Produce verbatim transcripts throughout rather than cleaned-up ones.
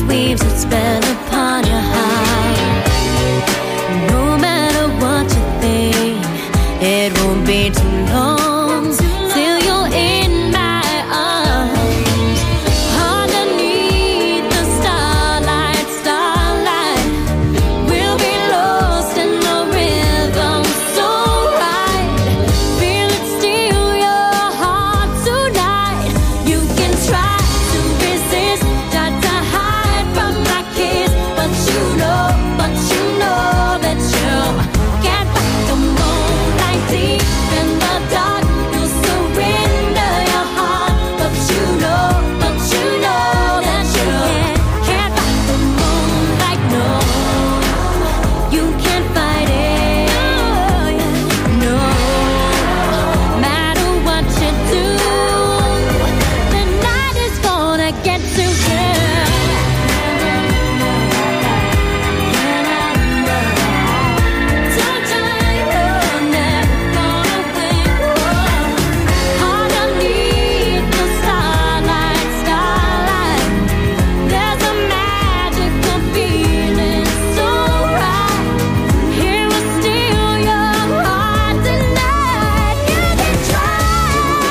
waves that spell upon your heart. No matter what you think, it won't be too long till you're in my arms. Underneath the starlight, starlight, we'll be lost in the rhythm so right. Feel it steal your heart tonight. You can try to resist, try to hide from my kiss, but you know, but you know that you can't fight the moonlight deep in the dark. You'll surrender your heart, but you know, but you know that you can't fight the moonlight. No, you can't fight it. No, matter what you do, the night is gonna get to you. Don't try, you're never gonna win. Underneath the starlight, starlight, there's a magical feeling so right. Here will steal your heart tonight. You can try,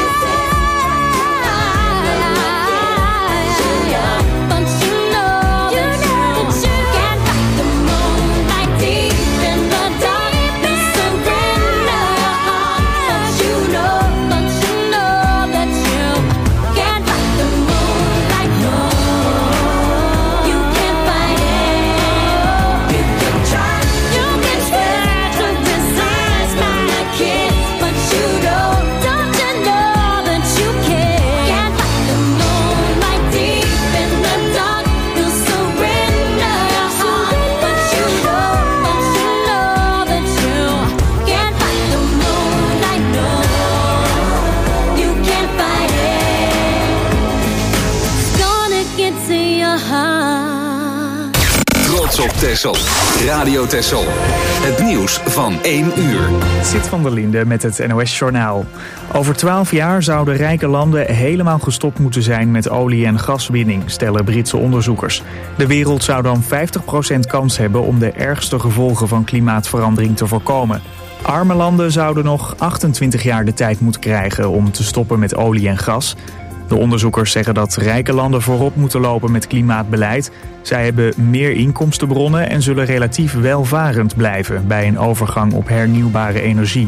but you know that you can't fight the moonlight deep in the dark. You surrender your heart, but you know, but you know that you can't fight the moonlight. No, you can't fight it. You can try, you can try to resist my kiss, but you know, don't you know that you can't fight the moonlight deep in the dark. You surrender your heart, but you know, but you know that you can't fight the moonlight. No, you can't fight it. It's gonna get to your heart. Trots op Texel. Radio Texel. Het nieuws van één uur. Zit van der Linde met het N O S-journaal. Over twaalf jaar zouden rijke landen helemaal gestopt moeten zijn met olie- en gaswinning, stellen Britse onderzoekers. De wereld zou dan vijftig procent kans hebben om de ergste gevolgen van klimaatverandering te voorkomen. Arme landen zouden nog achtentwintig jaar de tijd moeten krijgen om te stoppen met olie en gas. De onderzoekers zeggen dat rijke landen voorop moeten lopen met klimaatbeleid. Zij hebben meer inkomstenbronnen en zullen relatief welvarend blijven bij een overgang op hernieuwbare energie.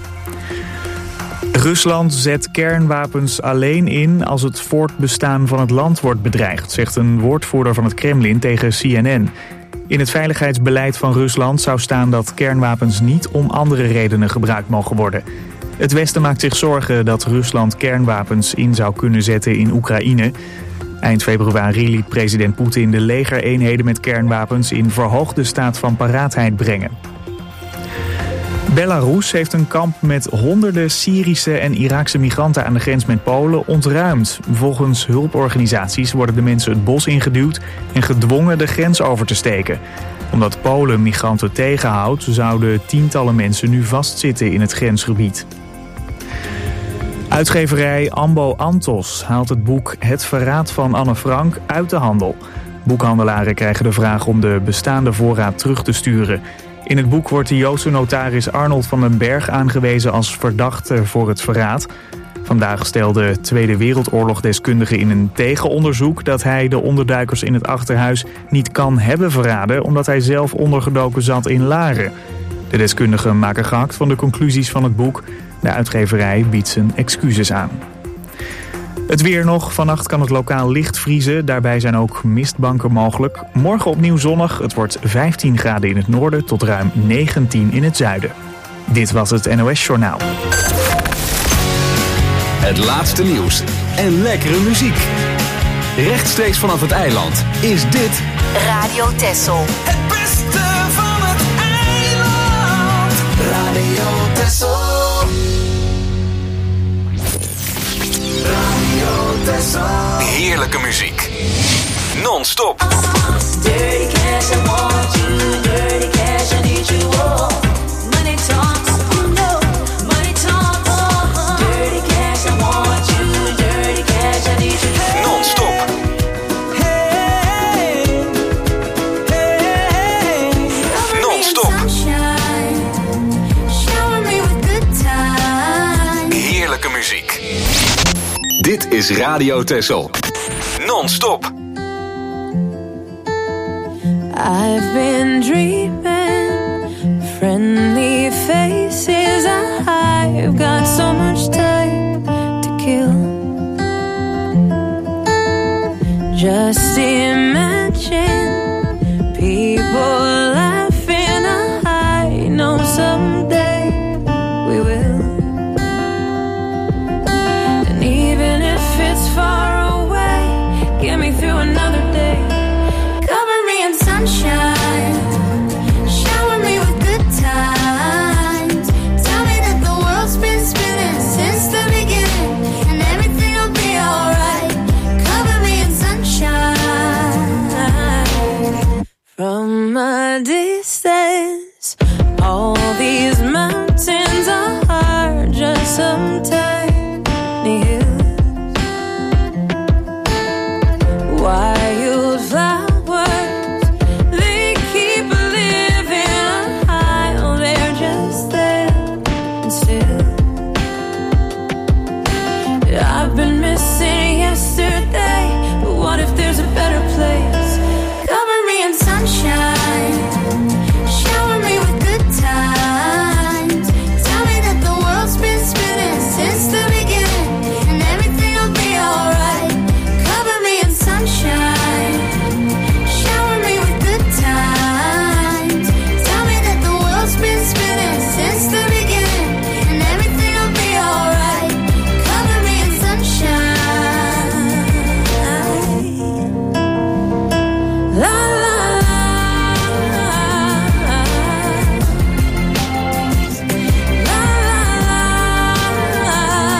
Rusland zet kernwapens alleen in als het voortbestaan van het land wordt bedreigd, zegt een woordvoerder van het Kremlin tegen C N N. In het veiligheidsbeleid van Rusland zou staan dat kernwapens niet om andere redenen gebruikt mogen worden. Het Westen maakt zich zorgen dat Rusland kernwapens in zou kunnen zetten in Oekraïne. Eind februari liet president Poetin de legereenheden met kernwapens in verhoogde staat van paraatheid brengen. Belarus heeft een kamp met honderden Syrische en Iraakse migranten aan de grens met Polen ontruimd. Volgens hulporganisaties worden de mensen het bos ingeduwd en gedwongen de grens over te steken. Omdat Polen migranten tegenhoudt, zouden tientallen mensen nu vastzitten in het grensgebied. Uitgeverij Ambo Antos haalt het boek Het Verraad van Anne Frank uit de handel. Boekhandelaren krijgen de vraag om de bestaande voorraad terug te sturen. In het boek wordt de Joodse notaris Arnold van den Berg aangewezen als verdachte voor het verraad. Vandaag stelde Tweede Wereldoorlog-deskundige in een tegenonderzoek dat hij de onderduikers in het achterhuis niet kan hebben verraden omdat hij zelf ondergedoken zat in Laren. De deskundigen maken gehakt van de conclusies van het boek. De uitgeverij biedt zijn excuses aan. Het weer nog. Vannacht kan het lokaal licht vriezen. Daarbij zijn ook mistbanken mogelijk. Morgen opnieuw zonnig. Het wordt vijftien graden in het noorden tot ruim negentien in het zuiden. Dit was het N O S-journaal. Het laatste nieuws en lekkere muziek. Rechtstreeks vanaf het eiland is dit Radio Texel. Het beste van het eiland. Radio Texel. Radio Texel. heerlijke muziek. Non-stop. Dirty cash, I want you. Dirty cash, I need you. Oh. Money talks, oh no. Money talks, oh. Dirty cash, I want you. Dirty cash, I need you. Non-stop. Hey, is Radio Texel. Non-stop. I've been dreaming, friendly faces. I've got so much time to kill. Just imagine people laughing. I know someday we will. And even if it's far away, get me through another day. Cover me in sunshine, shower me with good times. Tell me that the world's been spinning since the beginning, and everything will be alright. Cover me in sunshine. From a distance, all these mountains are just some tiny hills. Wildflowers, they keep living high. They're just there and still. I've been missing yesterday, but what if there's a better place? Cover me in sunshine, shower me with good times. Tell me that the world's been spinning since the beginning, and everything will be alright. Cover me in sunshine, shower me with good times. Tell me that the world's been spinning since the beginning, and everything will be alright. Cover me in sunshine. La la la. La la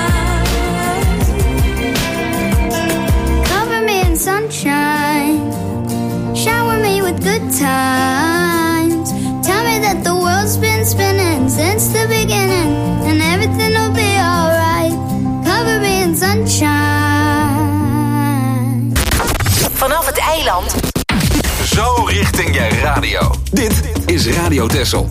la. Cover me in sunshine, shower me with good times. Tell me that the world's been spinning since the beginning, and everything will be alright. Cover me in sunshine. Vanaf het eiland. Zo richting je radio. Dit is Radio Texel.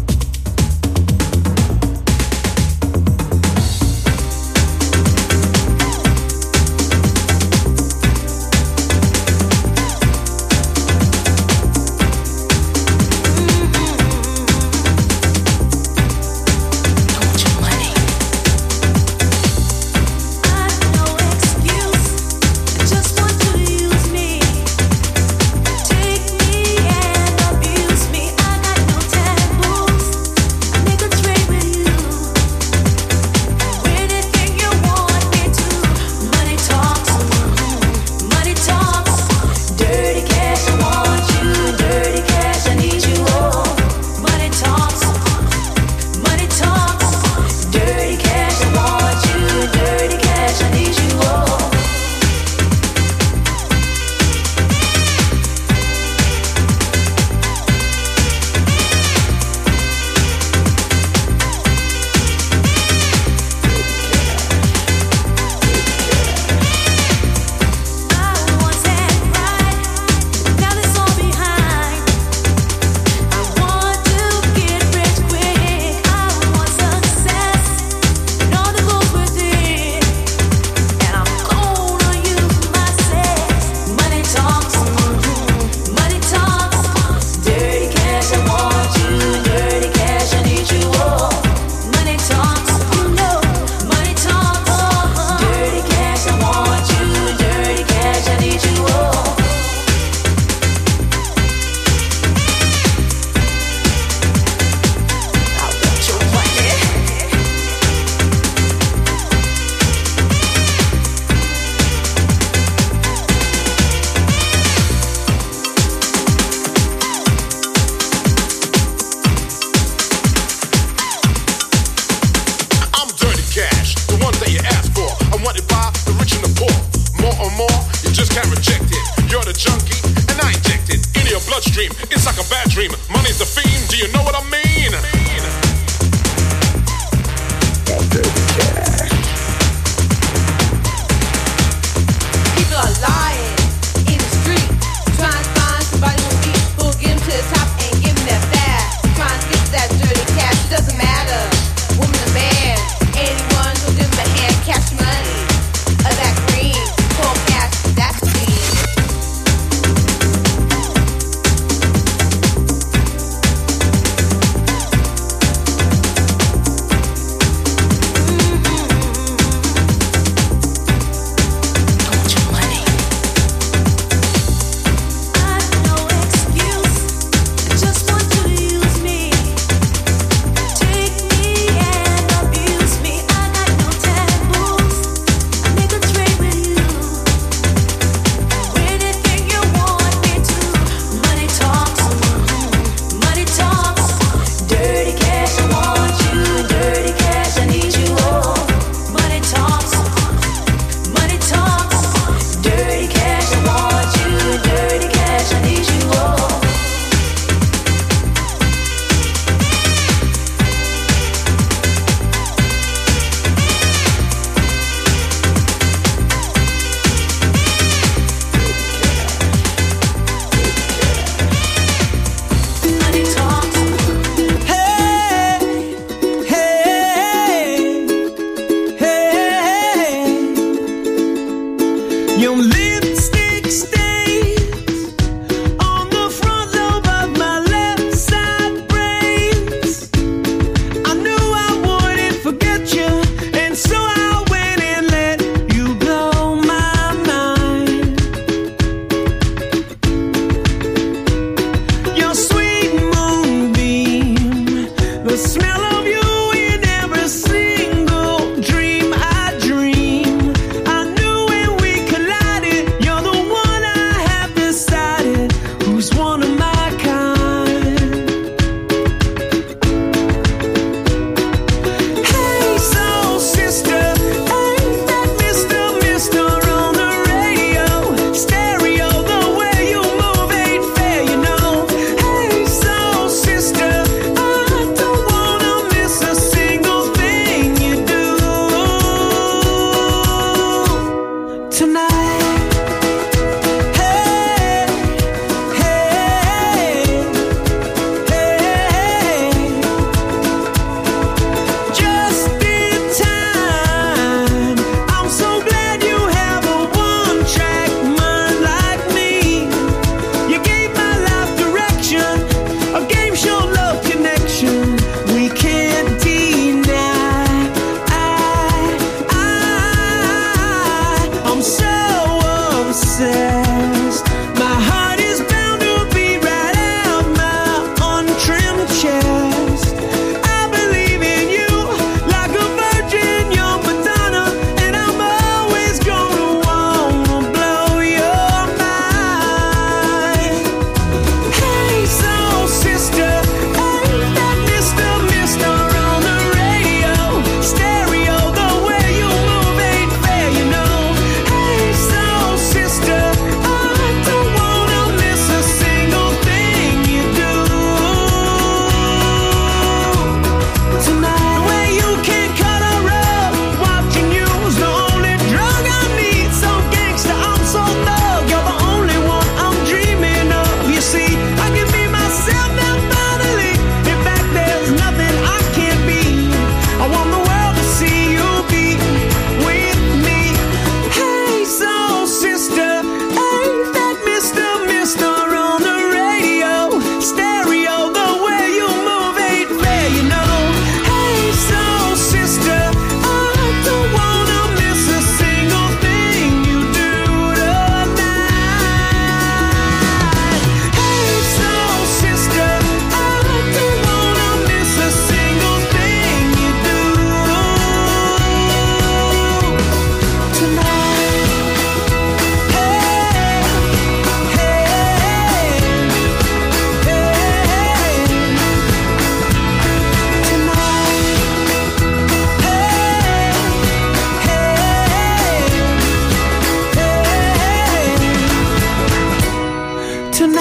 Woman or man, anyone who'll give them a hand, cash money, or that green.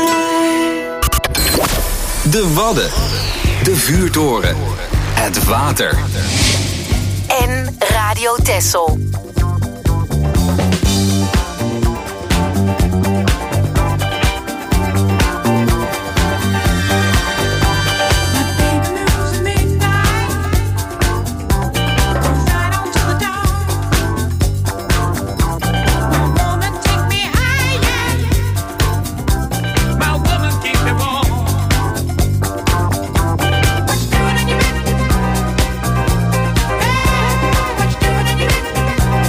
De Wadden. De vuurtoren. Het water. En Radio Texel. What you doing in your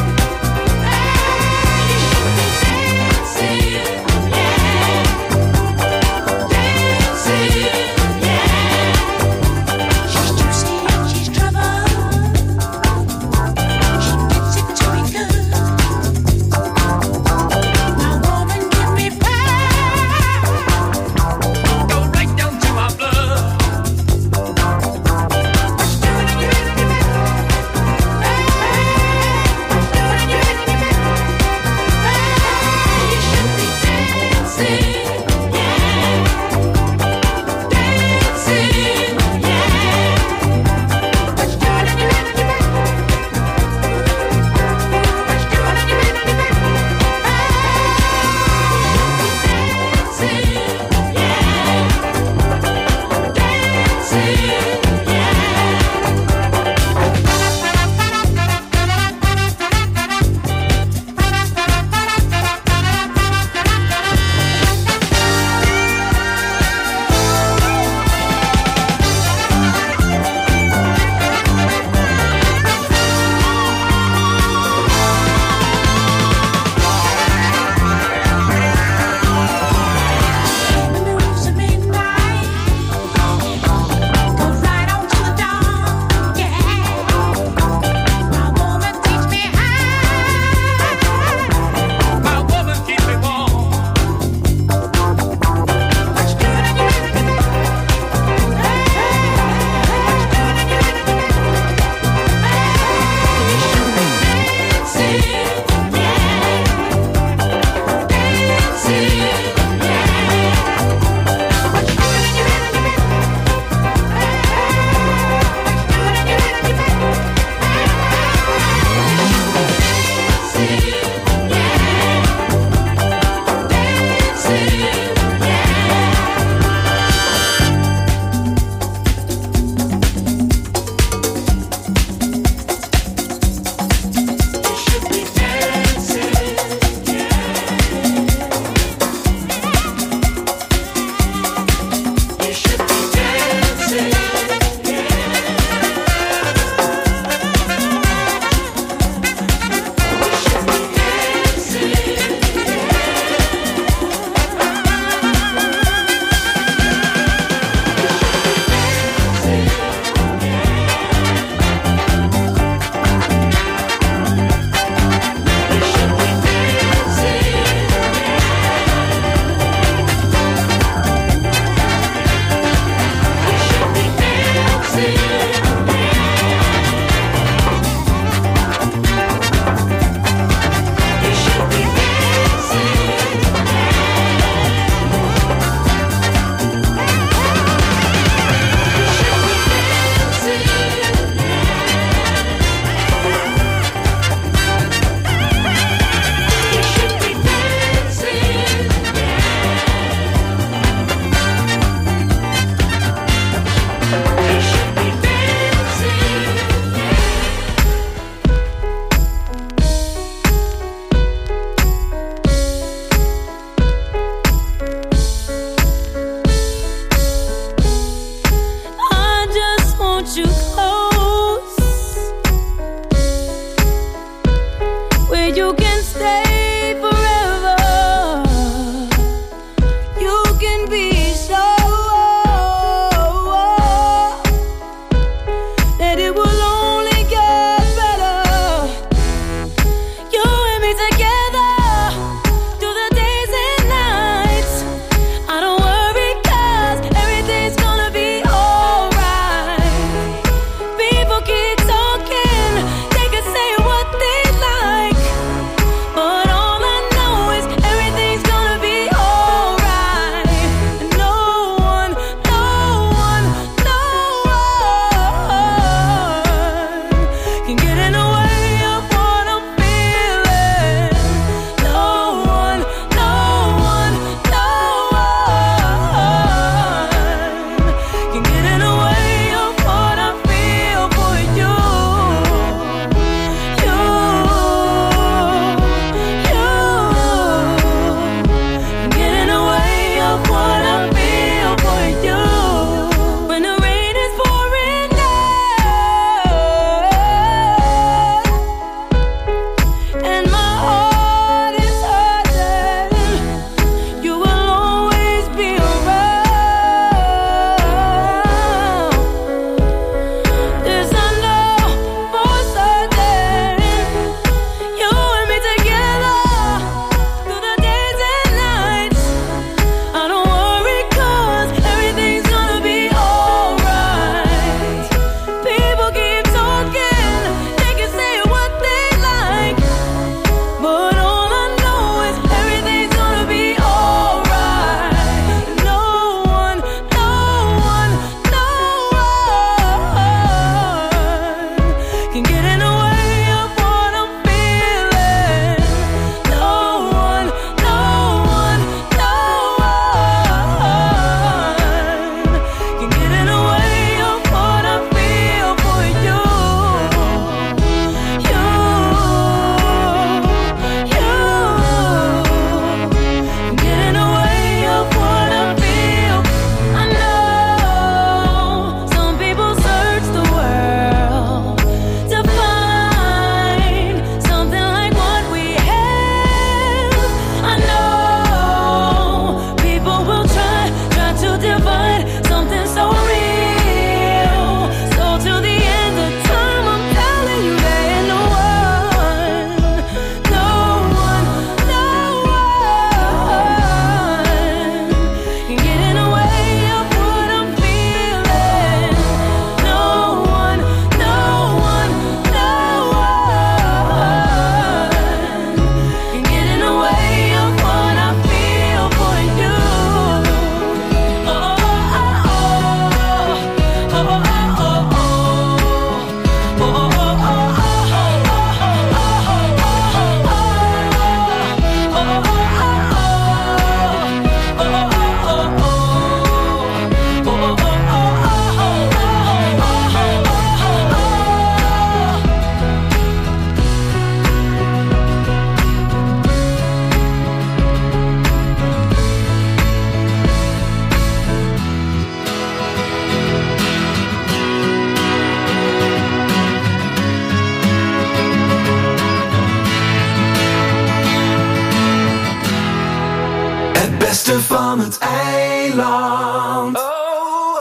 Nederland. Oh,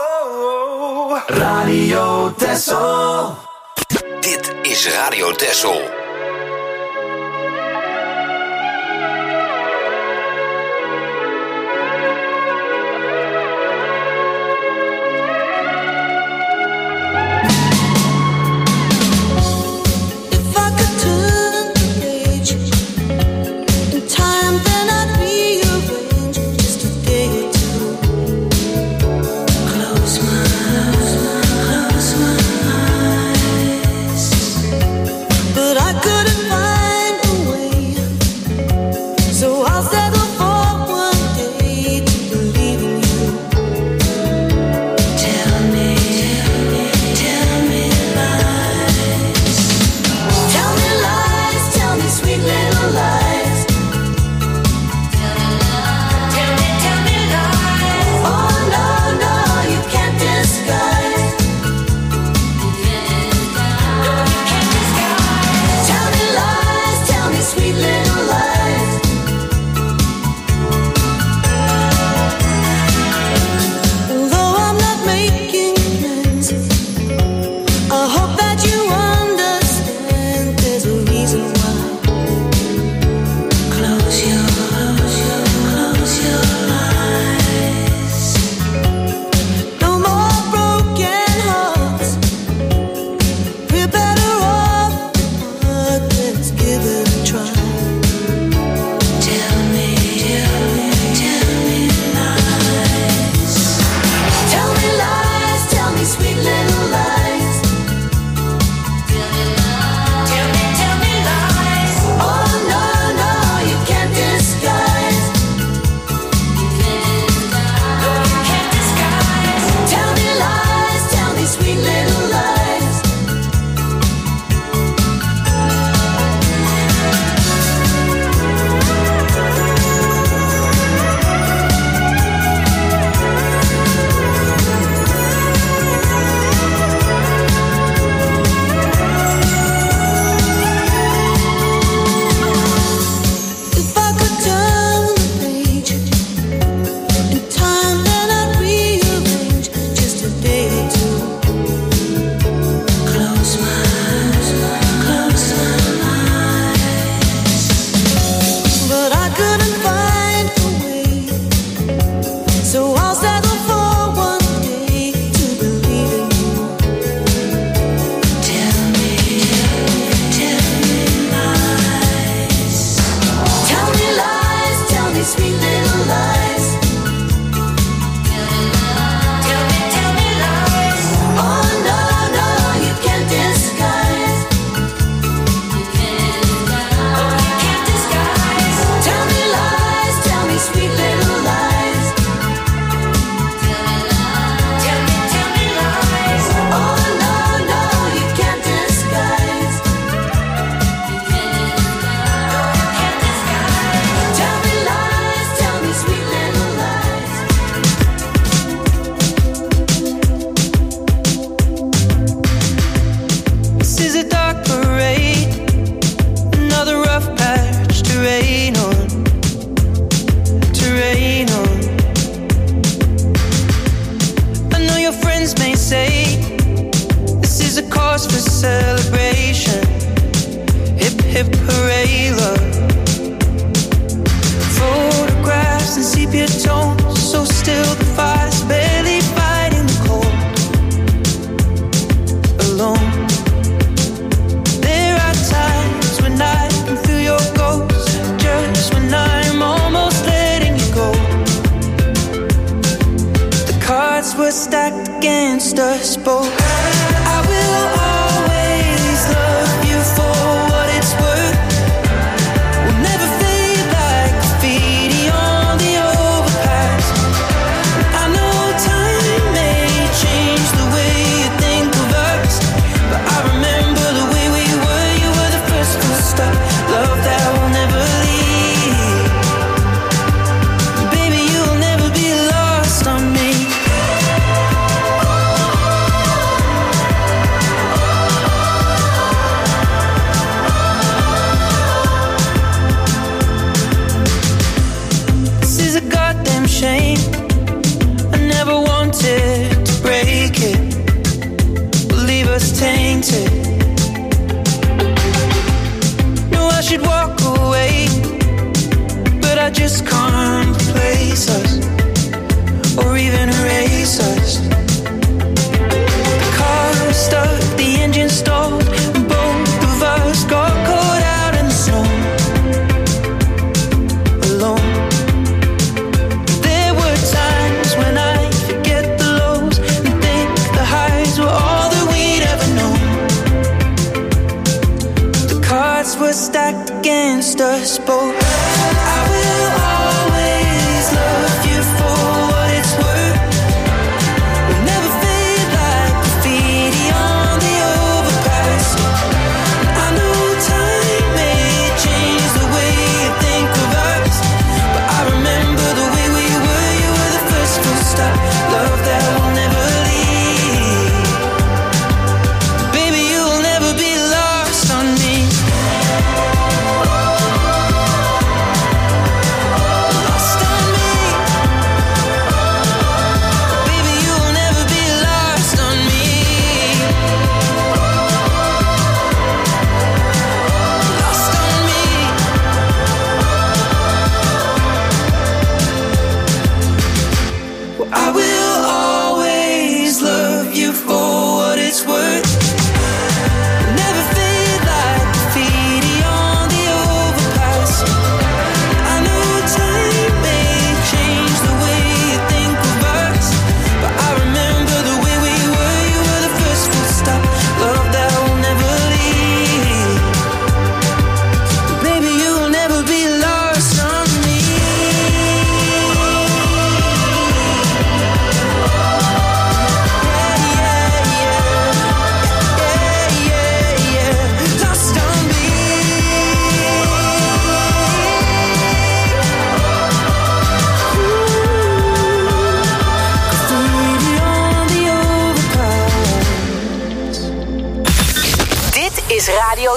oh, oh. Radio Texel. Dit is Radio Texel. Baby, you'll never be lost on me.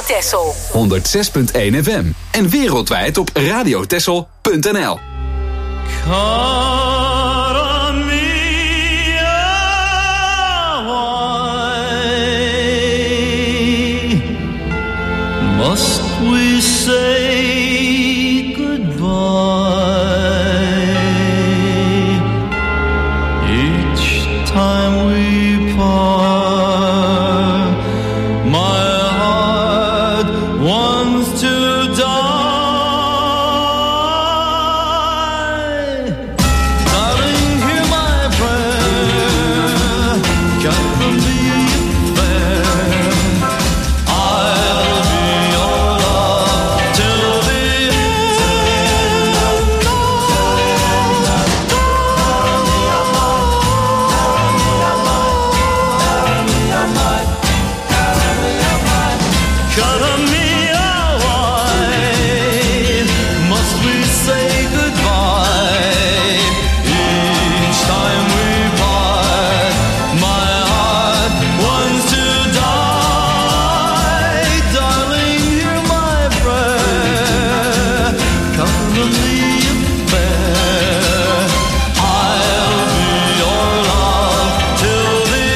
Texel. honderdzes punt één F M. En wereldwijd op radiotexel punt n l. Must we say goodbye each time we part? My heart wants to die. Darling, hear my prayer. Can't believe fair. I'll be your love till the end. Cut me away. Must we say goodbye each time we part? My heart wants to die. Darling, hear my prayer. Come to me fair. I'll be your love till the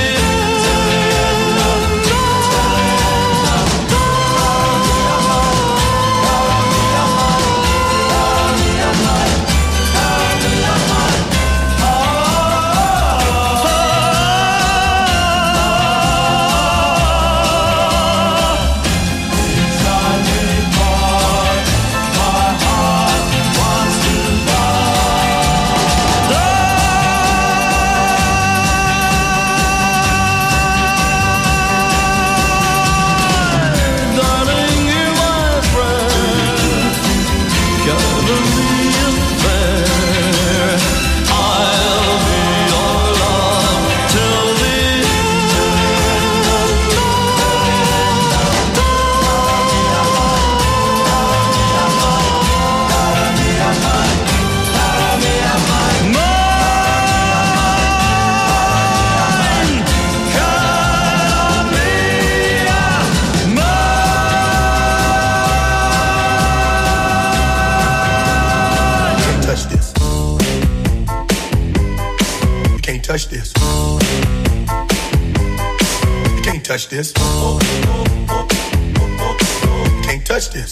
Darling, hear my prayer. Cover me fair. I'll be your love till the Mine, cut me Can't touch this. You can't touch this. You can't touch this. You can't touch this.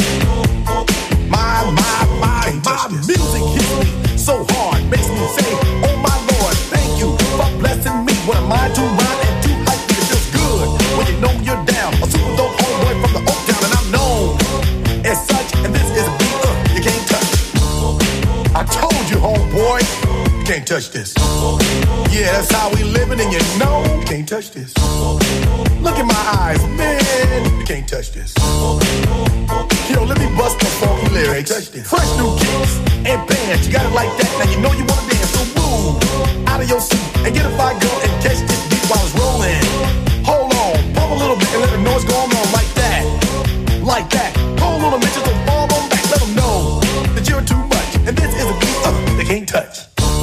My, my, my, my music hits me so hard, makes me say, oh my Lord, thank you for blessing me. What am I to rhyme and to hype? It feels good when you know you're down. A super dope homeboy from the Oak Town, and I'm known as such. And this is a beat uh, you can't touch. I told you, homeboy, you can't touch this. Yeah, that's how we living, and you know you can't touch this. Look in my eyes, man, you can't touch this. Yo, let me bust the funky lyrics. Fresh new kicks and bands, you got it like that. Now you know you wanna dance, so move out of your seat and get a fire girl and catch this beat while it's rolling. Hold on, pump a little bit and let them know what's going on like that, like that. Hold on a minute, just fall on back, let them know that you're too much. And this is a beat uh, they can't touch.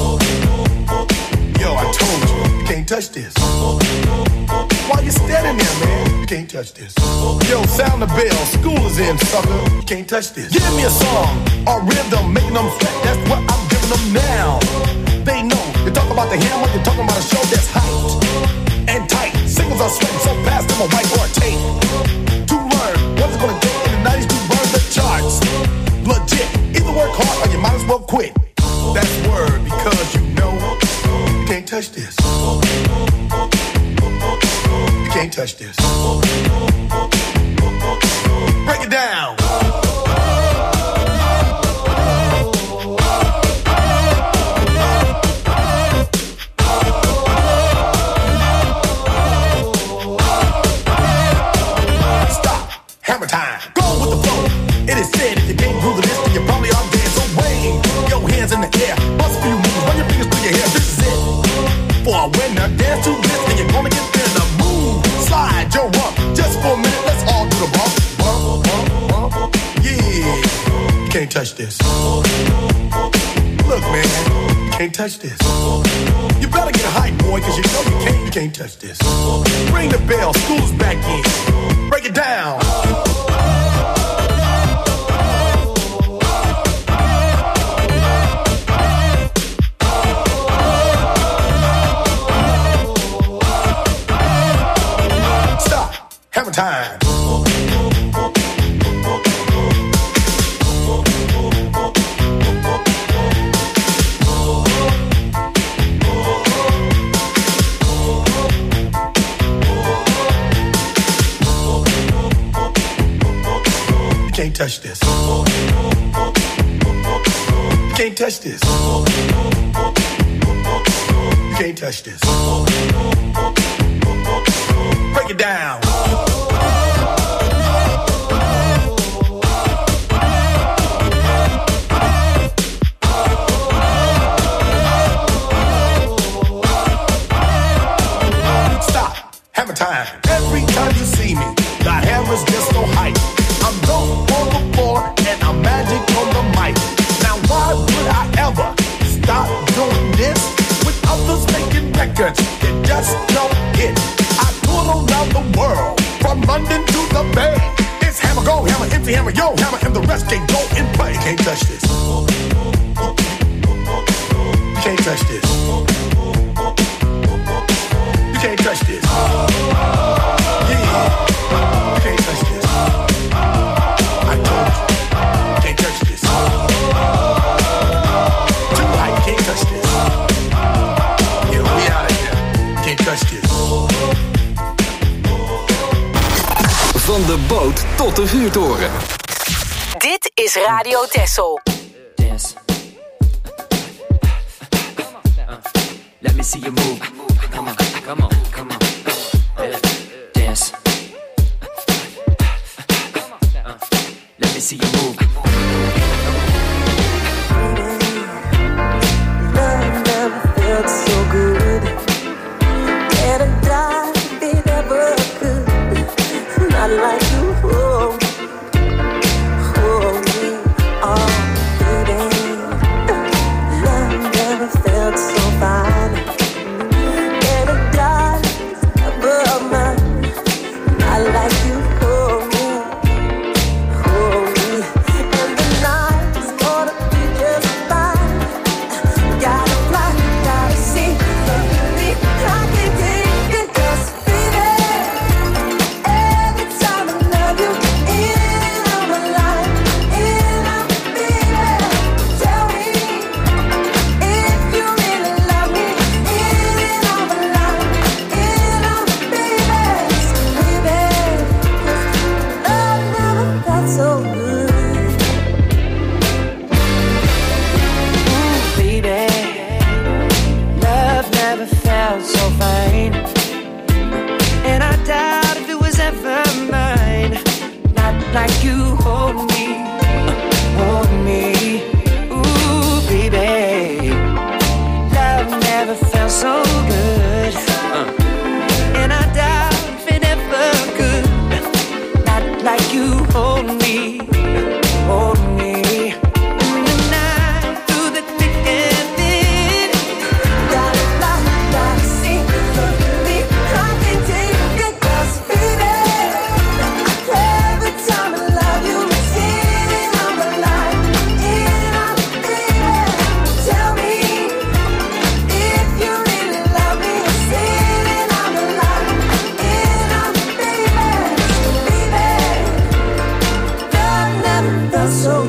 Yo, I told you, you can't touch this. While you're standing there, man, you can't touch this. Yo, sound the bell, school is in, sucker. You can't touch this. Give me a song, a rhythm, making them sweat. That's what I'm giving them now. They know, you talk about the hammer, you're talking about a show that's hyped and tight. Singles are sweating so fast, them a whiteboard tape. To learn what it's gonna take in the nineties to burn the charts. Legit, either work hard or you might as well quit. That's word, because you know you can't touch this. You can't touch this. Break it down. Stop. Hammer time. Go with the flow. It is said if you can't groove the list, then you probably are dead. So wave your hands in the air. Bust a few moves. Run your fingers through your hair. This is it. For a winner, dance to this, and you're gonna get there. Now move, slide your rump. Just for a minute, let's all do the bump. Bump, bump, bump. Yeah. You can't touch this. Look, man, you can't touch this. You better get hype, boy, cause you know you can't, you can't touch this. Ring the bell, school's back in. Break break it down. Stop. Hammer time. You can't touch this. You can't touch this. You can't touch this. Break it down. Stop. Hammer time. Every time you see me, the hammer's just so hype. I'm dope on the floor and I'm magic on the mic. Now why would I ever stop doing this? With others making records that just don't hit. I tour around the world, from London to the Bay. It's hammer go, hammer empty, hammer yo, hammer and the rest can go and play. You can't touch this. You can't touch this. You can't touch this. Yeah, you can't touch this. Can't touch this. Too high, can't touch this. Yeah, we out of here. Can't touch this. Van de boot tot de vuurtoren. Dit is Radio Texel. Dance. Let me see you move. Come on, come on, come on. Uh, dance. Let me see you move. Love never felt so good. And I died if it ever could. Not like you, oh, oh me, oh baby. Love never felt so fine. And I died above mine. Not like you, oh me. And the night is gonna be just fine. Gotta fly, gotta see. Baby, I can take it, 'cause baby, every time I love you, in on my life, in on baby. Tell me if you really love me, in on my life, in on baby. Baby, 'cause love never felt so good. Baby, love never felt so fine. And I doubt if it was ever mine. Not like you hold me, hold me. Ooh, baby, love never felt so good. Uh. And I doubt if it ever could. Not like you hold me, hold me. In the night, through the thick and thin. Gotta fly, gotta see. Baby, I can take it, 'cause baby, every time I love you, it's in on my life, in on baby. Tell me if you really love me, it's in on my life, in on baby. Baby, love never felt so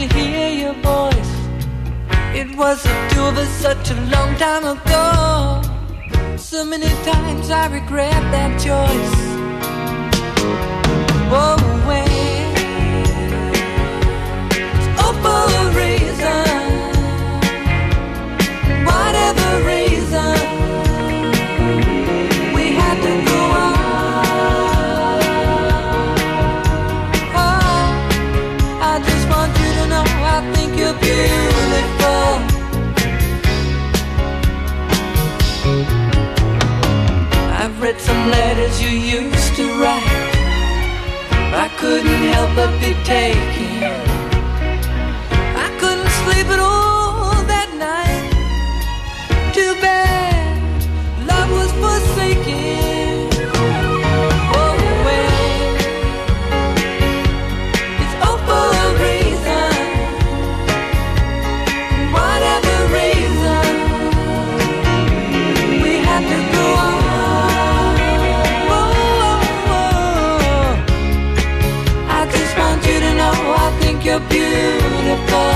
to hear your voice. It was the two of us such a long time ago. So many times I regret that choice. Whoa, wait. It's all for a reason. Whatever reason, we had to go on. Oh, I just want you to know I think you're beautiful. I've read some letters you used to write. I couldn't help but be taken. I couldn't sleep at all that night. Too bad love was forsaken. Oh well, it's all for a reason. Whatever reason, we had to go on. Oh, oh, oh. I just want you to know I think you're beautiful.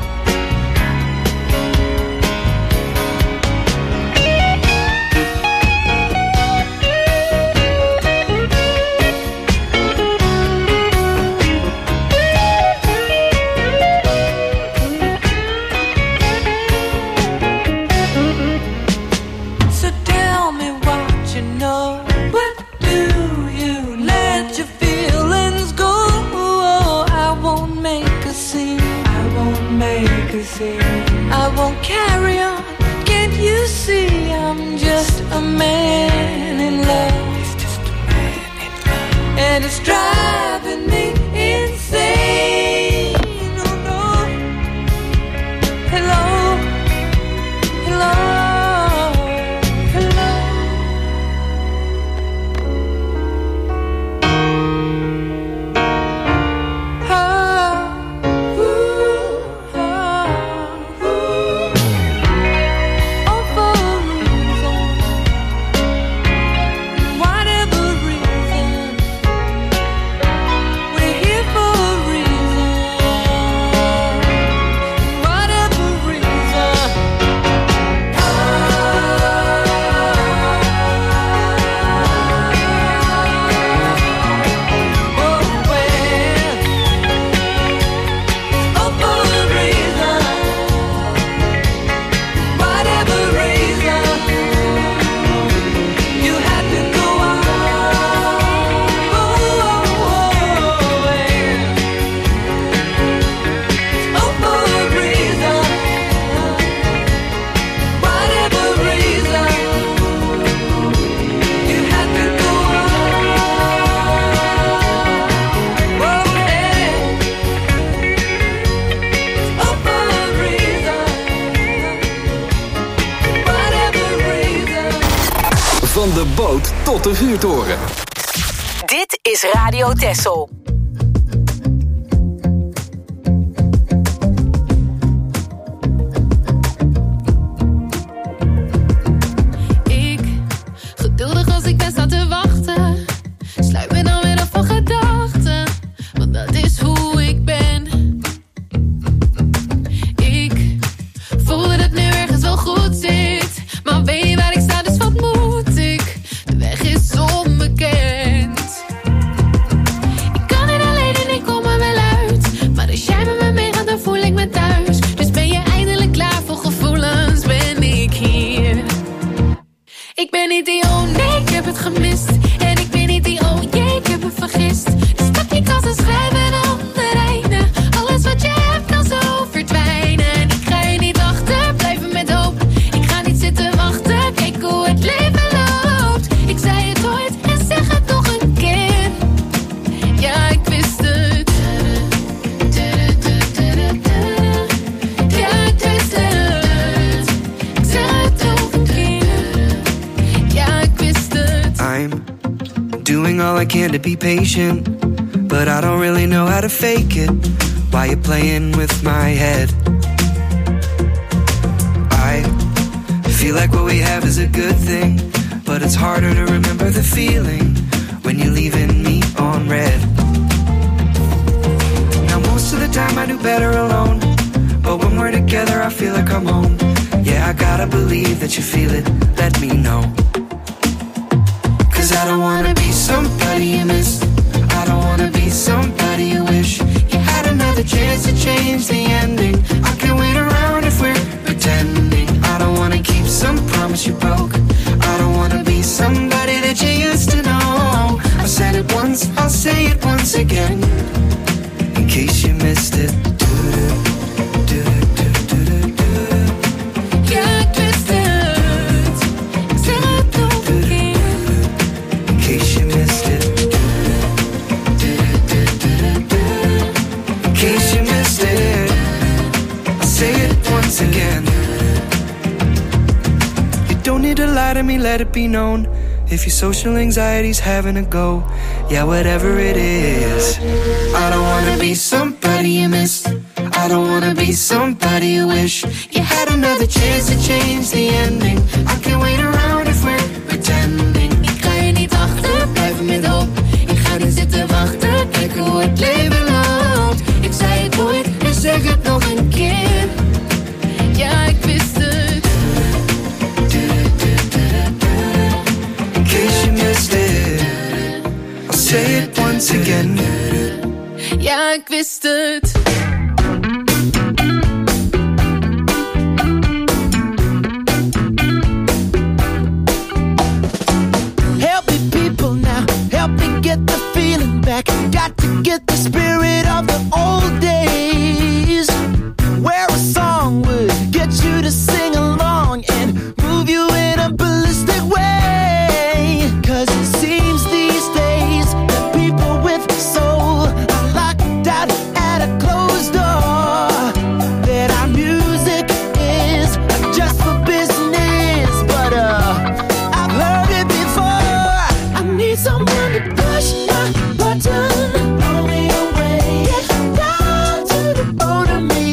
I won't carry on. Can't you see I'm just a man in love? He's just a man in love. And it's driving me insane. Oh no. Hello. Hello. Hello. Oh. Ooh. Van de boot tot de vuurtoren. Dit is Radio Texel. Ik, geduldig als ik ben, sta te wachten. Sluit me dan weer af van gedachten, want dat is hoe ik ben. Ik voel dat het nu ergens wel goed zit, maar weet je waar ik sta, dus wat moet ik? De weg is onbekend. Ik kan niet alleen en ik kom er wel uit, maar als jij met me meegaat, dan voel ik me thuis. Dus ben je eindelijk klaar voor gevoelens, ben ik hier. Ik ben niet die oh nee, ik heb het gemist. En ik ben niet die oh jee, ik heb het vergist. Dus pak je kans en schrijf een ander einde. Alles wat je hebt kan zo verdwijnen. En ik ga je niet achter, blijven met hoop. Ik ga niet zitten wachten, kijk hoe het leven loopt. Ik zei het ooit en zeg het nog een keer. Ja, ik wist het. Ja, ik wist het. Ik zeg het nog een keer. Ja, ik wist het. I'm doing all I can to be patient, but I don't really know how to fake it. Why you playing with my head? I feel like what we have is a good thing, but it's harder to remember the feeling when you're leaving me on red. Now most of the time I do better alone, but when we're together I feel like I'm home. Yeah, I gotta believe that you feel it, let me know. Cause I don't wanna be somebody you miss, I don't wanna be somebody you wish you had another chance to change the ending. I can't wait around if we're pretending. I don't wanna keep some promise you broke, I don't wanna be somebody that you used to know. I said it once, I'll say it once again, in case you missed it. Again, you don't need to lie to me, let it be known. If your social anxiety's having a go, yeah, whatever it is. I don't wanna be somebody you miss, I don't wanna be somebody you wish you had another chance to change the ending. I can't wait around if we're pretending. Ik ga je niet achterblijven met hoop, ik ga niet zitten wachten, kijken hoe het leven loopt. Ik zei het ooit en zeg het nog een keer. Ja, ik wist het. In case you missed it, I'll say it once again. Ja, ik wist het. Help me people now, help me get the feeling back. Got to get the spirit of the old days, where a song would get you to sing along and move you in a ballistic way. Cause it seems these days that people with soul are locked out at a closed door, that our music is just for business. But uh, I've heard it before. I need someone to push my button, blow me away, get down to the bone of me.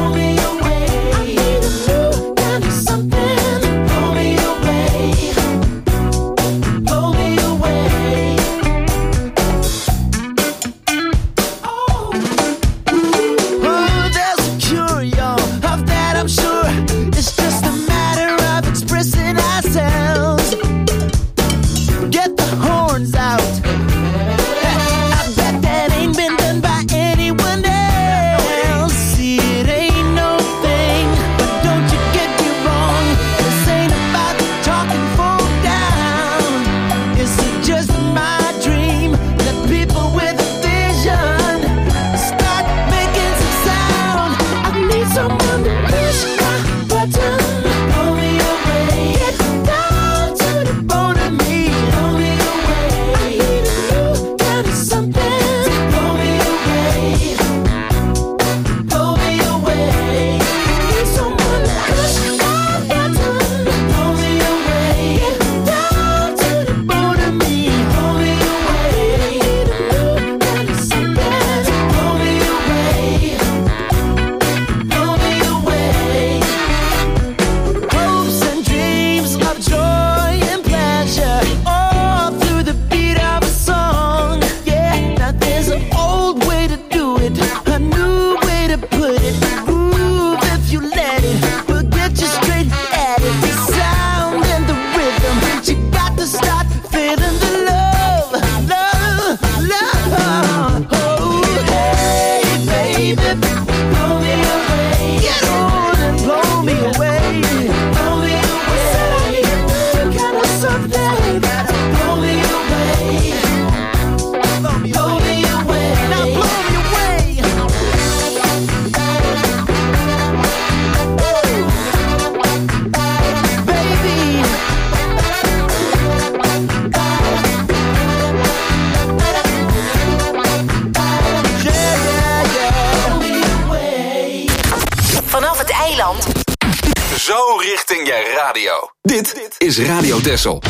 Zo richting je radio. Dit is Radio Texel.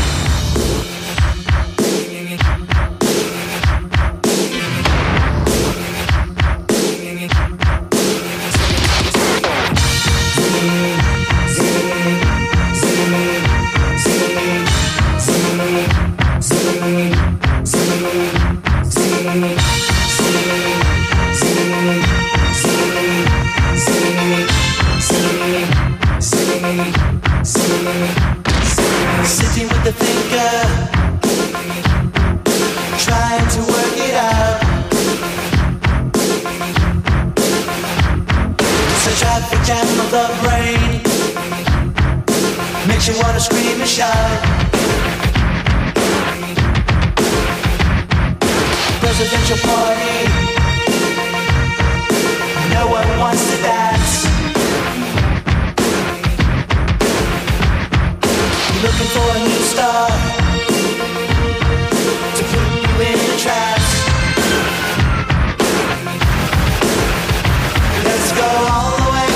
of the brain makes you wanna scream and shout. Presidential party, no one wants to dance. Looking for a new star to put you in a trance. Let's go all the way.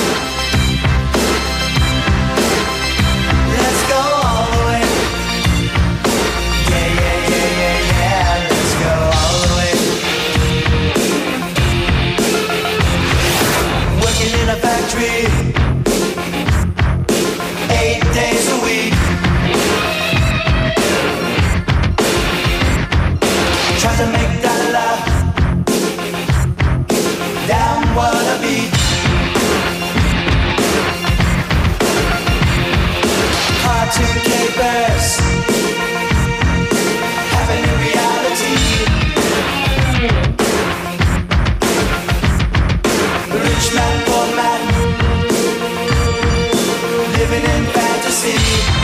Let's go all the way. Yeah, yeah, yeah, yeah, yeah. Let's go all the way. Working in a factory eight days a week. Try to make that love down what a beat. Cartoon capers having a reality. Rich man, poor man, living in fantasy.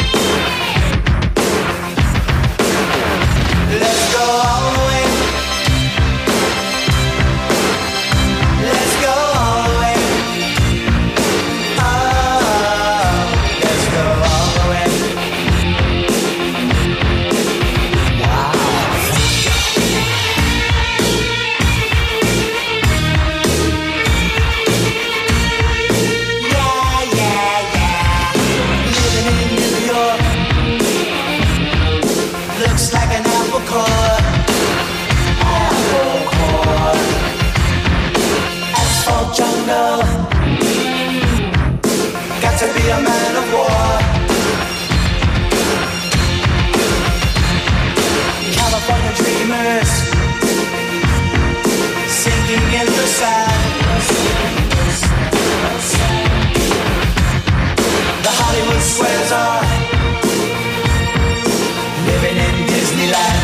Let's go all the way. Let's go all the way. Oh, let's go all the way. Wow. Yeah, yeah, yeah. Living in New York looks like an apple core. Apple core. Asphalt jungle. Got to be a man of war. California dreamers sinking in the sand. The Hollywood squares are living in Disneyland.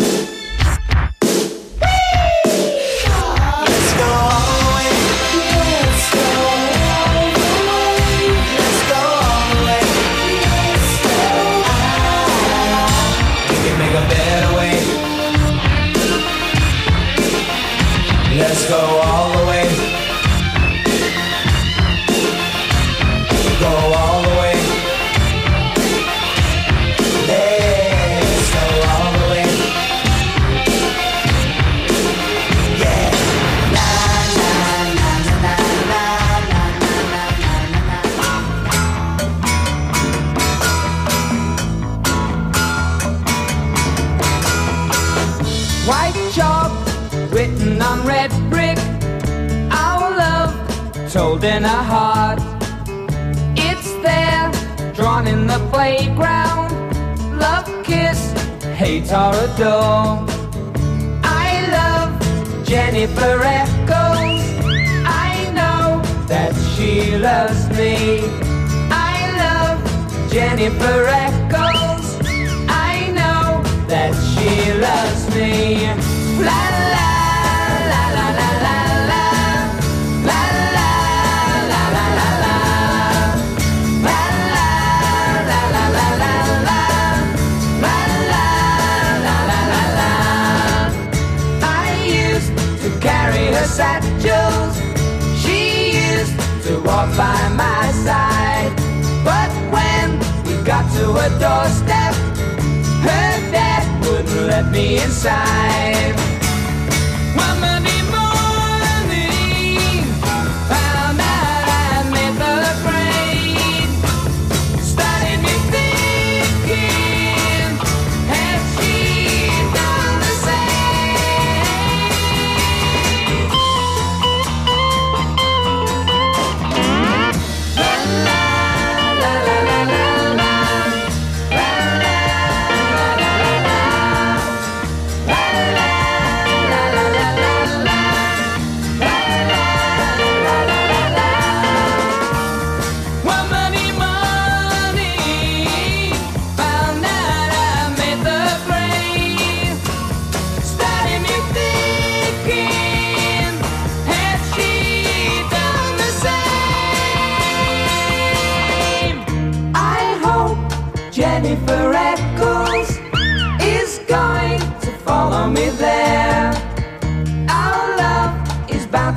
Let's go all the way. Let's go all the way. Let's go all the way. Let's go. Ah, we can make a better way. Let's go all the way. Go all the way. Let's go all the way. Yeah. Na na na na na na White chalk written on red brick, our love told in a heart. It's there, drawn in the playground. Love, kiss, hate or adore. I love Jennifer Echoes. I know that she loves me. I love Jennifer Echoes. I know that she loves me. La la la la la la la. La la la la la la. La la la la la la la. La la la la la la. I used to carry her satchels. She used to walk by my side. But when we got to her doorstep, her dad wouldn't let me inside. One Monday morning, found out I made the grade. Started me thinking, has she done the same? La la la la la la la. La la la la la la. La la la la la la.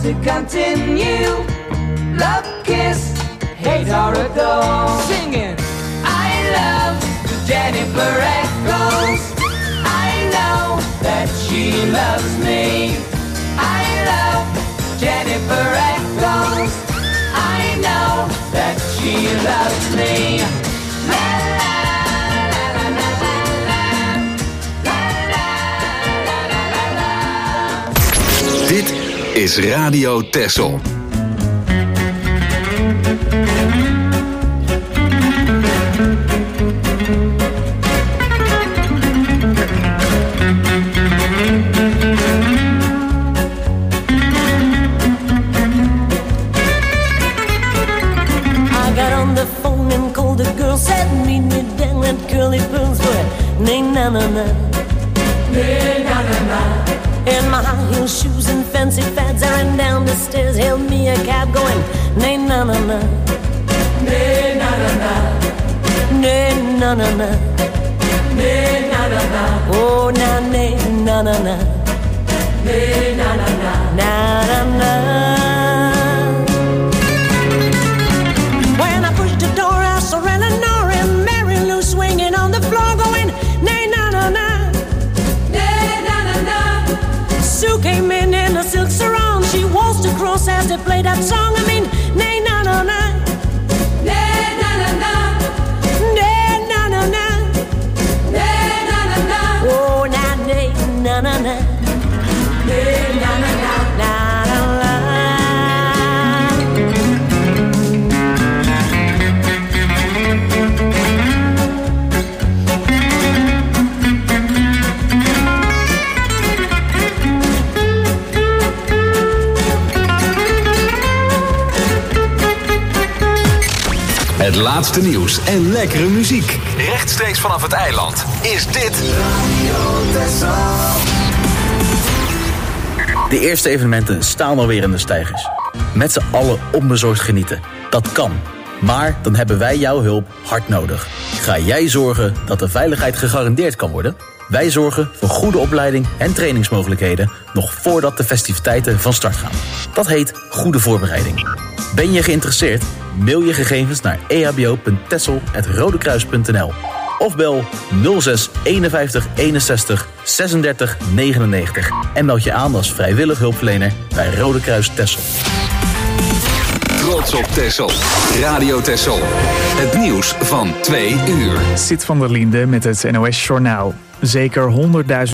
to continue. Love, kiss, hate or adore. Singing, I love Jennifer Echoes. I know that she loves me. I love Jennifer Echoes. I know that she loves me. La la la la la la la la la la. Dit is Radio Texel. Curly pearls for nay na na na, nay na na na. In my high heel shoes and fancy fads, I ran down the stairs, hailed me a cab going nay na na na, nay na na na, nay na na na, nay na na na. Oh na nay na na na, nay na na na, na na na. When I pushed the door, I saw Eleanor and Mary Lou swinging on the floor, going nay na na na, nay na na na. Sue came in in a silk sarong. She waltzed across as they played that song. I mean, nay na na na, nay na na na, nay na na na, nay na na na. Oh na nay na na na, nay na na na, na na na. Het laatste nieuws en lekkere muziek. Rechtstreeks vanaf het eiland is dit Radio Texel. De eerste evenementen staan alweer in de steigers. Met z'n allen onbezorgd genieten. Dat kan. Maar dan hebben wij jouw hulp hard nodig. Ga jij zorgen dat de veiligheid gegarandeerd kan worden? Wij zorgen voor goede opleiding en trainingsmogelijkheden nog voordat de festiviteiten van start gaan. Dat heet goede voorbereiding. Ben je geïnteresseerd? Mail je gegevens naar e h b o punt texel apenstaartje rodekruis punt n l of bel nul zes eenenvijftig eenenzestig zesendertig negenennegentig en meld je aan als vrijwillig hulpverlener bij Rode Kruis Texel. Trots op Texel. Radio Texel. Het nieuws van twee uur. Sid van der Linde met het N O S Journaal. Zeker honderdduizend